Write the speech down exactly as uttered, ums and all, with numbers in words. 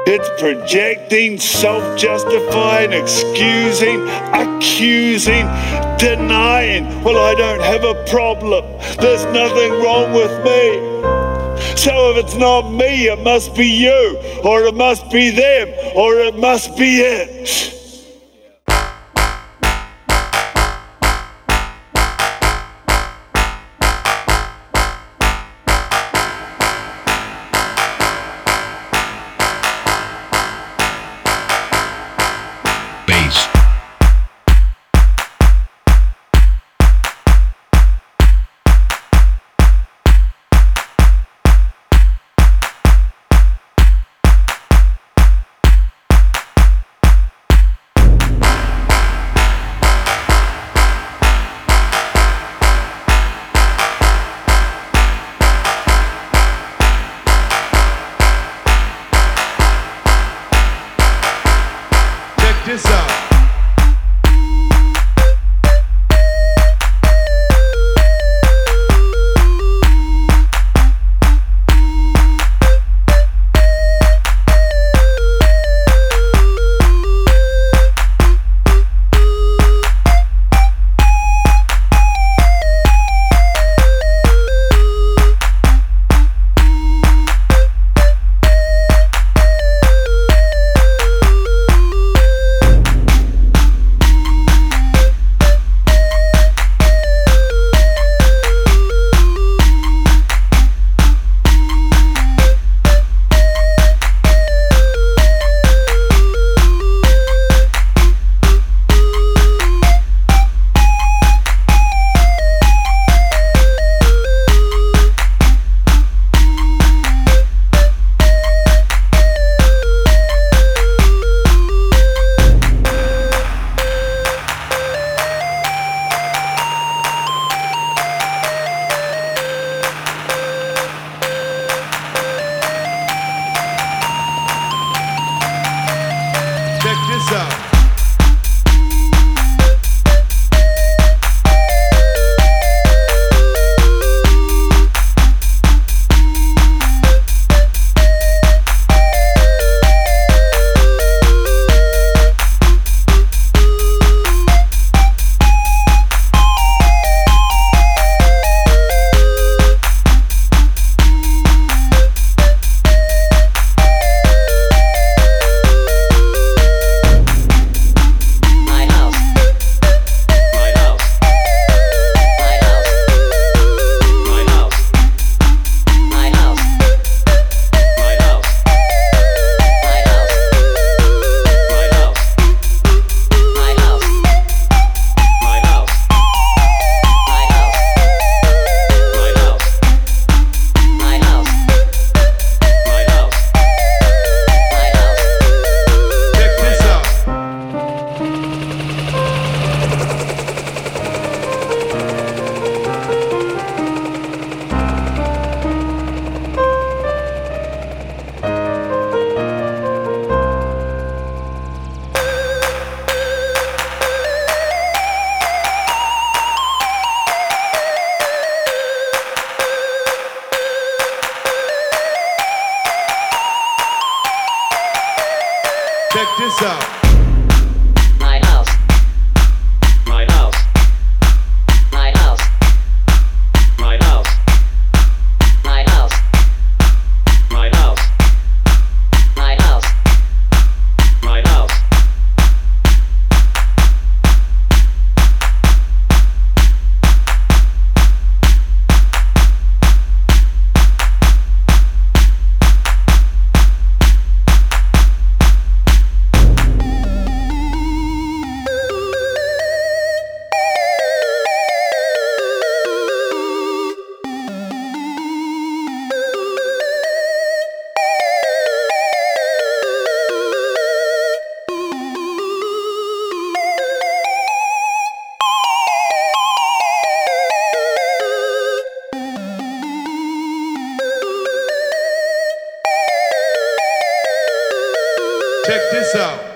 It's projecting, self-justifying, excusing, accusing, denying. Well, I don't have a problem. There's nothing wrong with me. So if it's not me, it must be you, or it must be them, or it must be it. This out. Check this out. Check this out. My house. My house. My house. My house. My house. My house. My house. My house. Check this out.